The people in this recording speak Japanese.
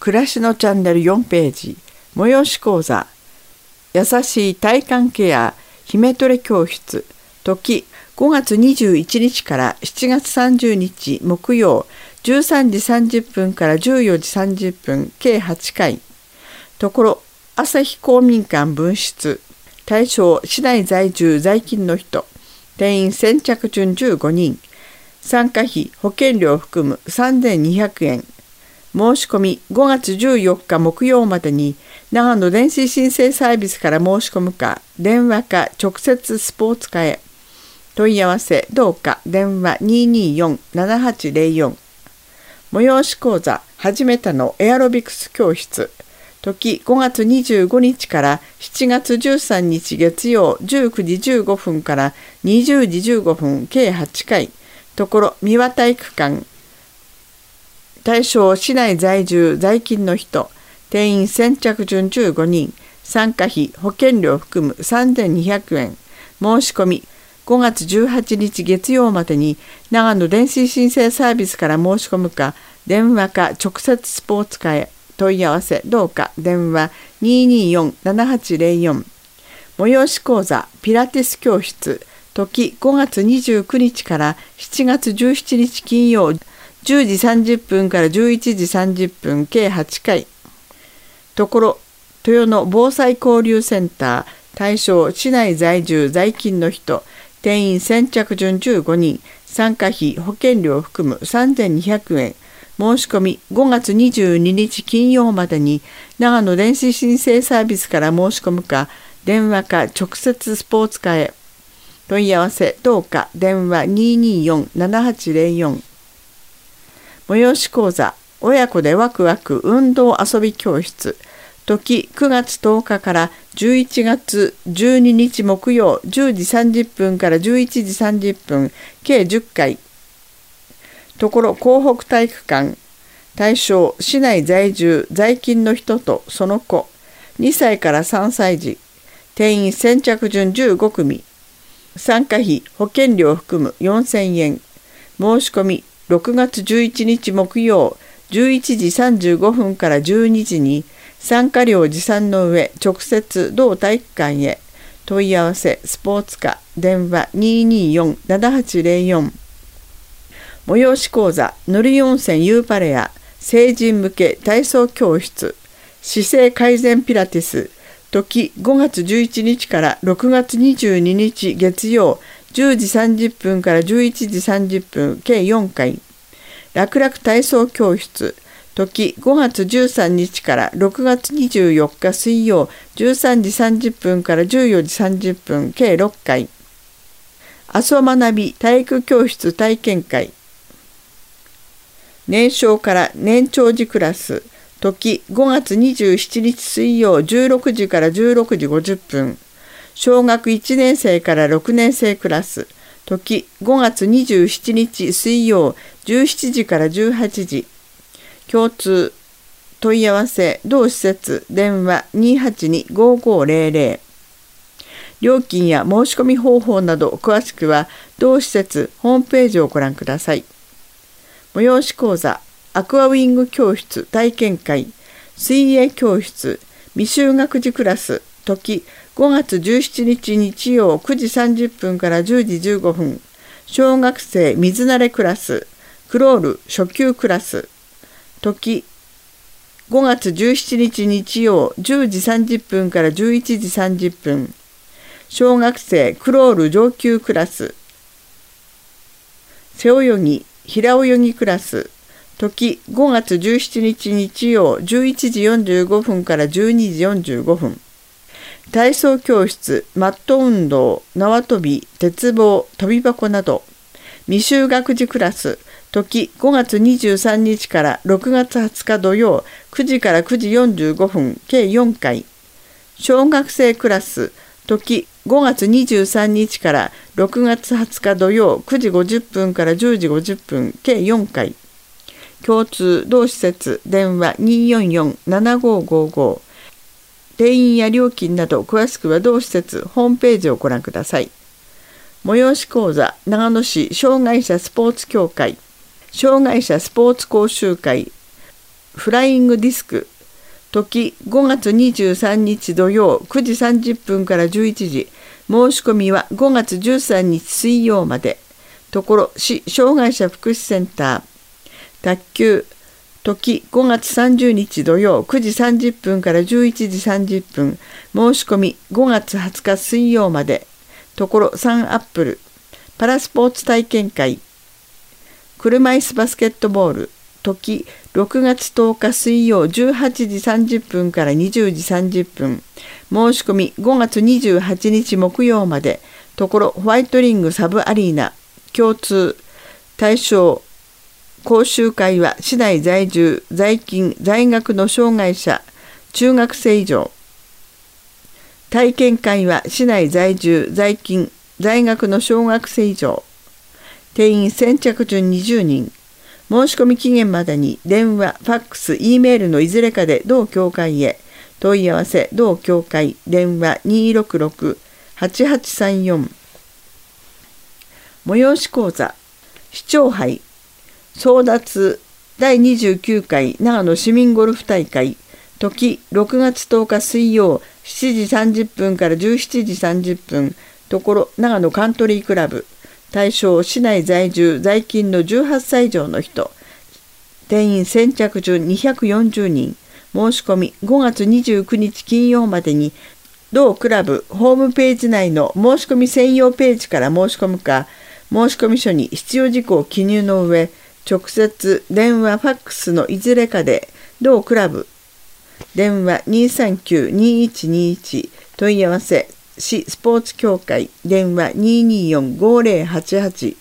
暮らしのチャンネル4ページ、催し講座、優しい体幹ケア姫トレ教室、時5月21日から7月30日木曜13時30分から14時30分計8回。ところ、朝日公民館分室、対象市内在住在勤の人、定員先着順15人、参加費保険料を含む3200円。申し込み5月14日木曜までに長野電子申請サービスから申し込むか電話か直接スポーツ課へ。問い合わせどうか電話 224-7804。催し講座初めてのエアロビクス教室。時5月25日から7月13日月曜19時15分から20時15分計8回。ところ三輪体育館。対象市内在住在勤の人、定員先着順15人、参加費保険料を含む3200円。申し込み5月18日月曜までに長野電子申請サービスから申し込むか電話か直接スポーツ課へ。問い合わせどうか電話 224-7804。催し講座ピラティス教室。時5月29日から7月17日金曜10時30分から11時30分計8回。ところ、豊野防災交流センター、対象市内在住在勤の人、定員先着順15人、参加費保険料を含む3200円。申し込み5月22日金曜までに長野電子申請サービスから申し込むか電話か直接スポーツ課へ。問い合わせどうか電話 224-7804。催し講座親子でワクワク運動遊び教室。時9月10日から11月12日木曜10時30分から11時30分計10回。ところ港北体育館。対象市内在住在勤の人とその子、2歳から3歳児。定員先着順15組。参加費保険料を含む4000円。申し込み6月11日木曜11時35分から12時に参加料持参の上直接同体育館へ。問い合わせスポーツ課電話 224-7804。催し講座のり温泉ユーパレア成人向け体操教室姿勢改善ピラティス。時5月11日から6月22日月曜10時30分から11時30分計4回。楽々体操教室。時5月13日から6月24日水曜13時30分から14時30分計6回。阿蘇学び体育教室体験会。年少から年長児クラス。時5月27日水曜16時から16時50分。小学1年生から6年生クラス。時5月27日水曜17時から18時。共通。問い合わせ同施設電話 282-5500。料金や申し込み方法など詳しくは同施設ホームページをご覧ください。催し講座アクアウィング教室体験会水泳教室未就学児クラス。時5月17日日曜9時30分から10時15分。小学生水慣れクラスクロール初級クラス。時5月17日日曜10時30分から11時30分。小学生クロール上級クラス背泳ぎ平泳ぎクラス。時5月17日日曜11時45分から12時45分。体操教室マット運動縄跳び鉄棒跳び箱など。未就学児クラス。時5月23日から6月20日土曜9時から9時45分計4回。小学生クラス。時5月23日から6月20日土曜9時50分から10時50分計4回。共通同施設電話 244-7555。定員や料金など詳しくは同施設ホームページをご覧ください。催し講座長野市障害者スポーツ協会障害者スポーツ講習会フライングディスク時5月23日土曜9時30分から11時、申し込みは5月13日水曜まで。ところ市障害者福祉センター。卓球時5月30日土曜9時30分から11時30分、申し込み5月20日水曜まで。ところサンアップル。パラスポーツ体験会。車椅子バスケットボール時6月10日水曜18時30分から20時30分、申し込み5月28日木曜まで。ところホワイトリングサブアリーナ。共通対象講習会は市内在住在勤在学の障害者中学生以上。体験会は市内在住在勤在学の小学生以上。定員先着順20人。申し込み期限までに電話、ファックス、Eメールのいずれかで同協会へ。問い合わせ同協会電話 266-8834。催し講座市長杯争奪第29回長野市民ゴルフ大会時6月10日水曜7時30分から17時30分、ところ長野カントリークラブ。対象市内在住在勤の18歳以上の人。定員先着順240人。申し込み5月29日金曜までに同クラブホームページ内の申し込み専用ページから申し込むか、申込書に必要事項を記入の上、直接電話ファックスのいずれかで同クラブ電話 239-2121 問い合わせ市スポーツ協会電話 224-5088